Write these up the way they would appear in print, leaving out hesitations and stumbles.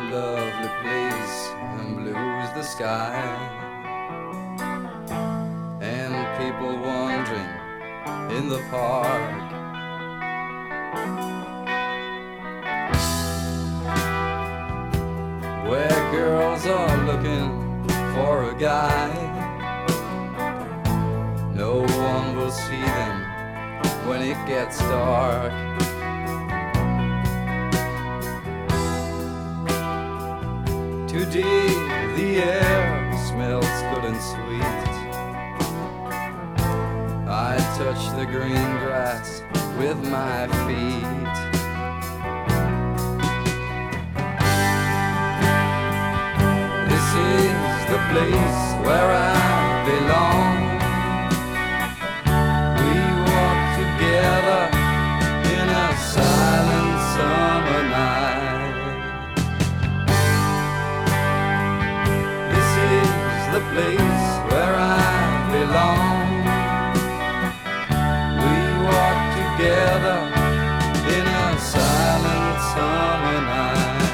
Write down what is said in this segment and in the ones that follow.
lovely place and blue's the sky, and people wandering in the park. Where girls are looking for a guy, no one will see them when it gets dark. Today the air smells good and sweet. I touch the green grass with my feet. This is the place where I belong. We walk together in a silent summer night. This is the place where I belong. We walk together in a silent summer night.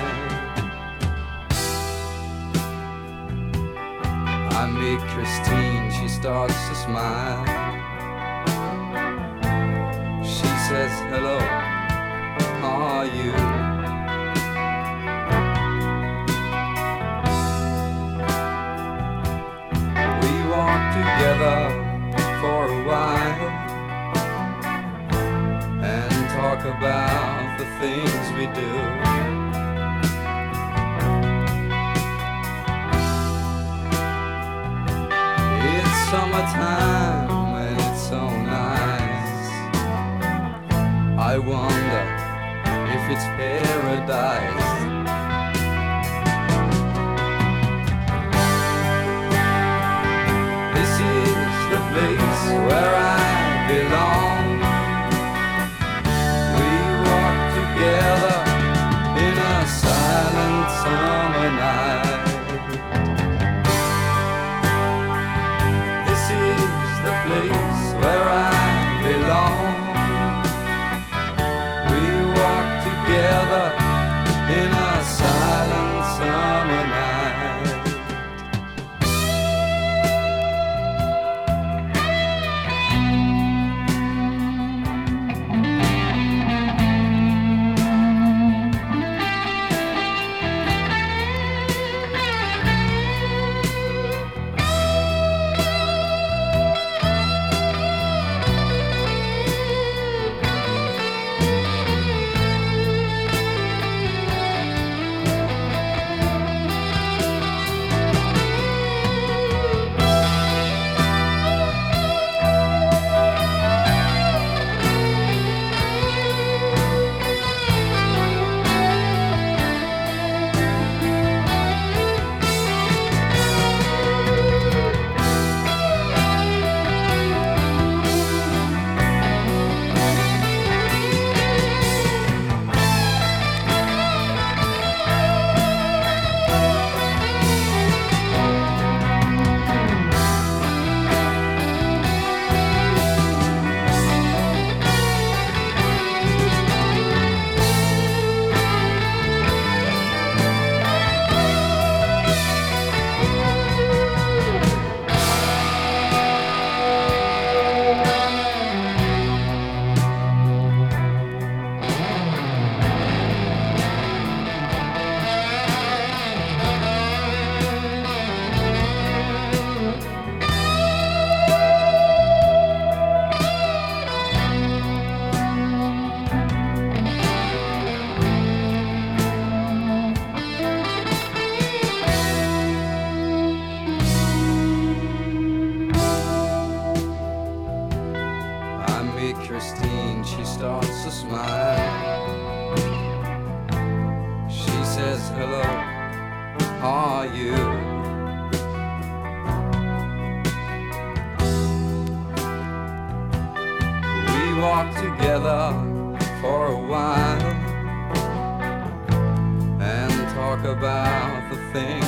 I meet Christine, she starts to smile. She says, hello, how are you? We walk together for a while and talk about the things we do. It's summertime and it's so nice. I wonder if it's paradise. This is the place where I belong. We walk together in a silent summer night. This is the place where I belong. We walk together in a silent summer night. Christine, she starts to smile. She says, hello, how are you? We walk together for a while and talk about the things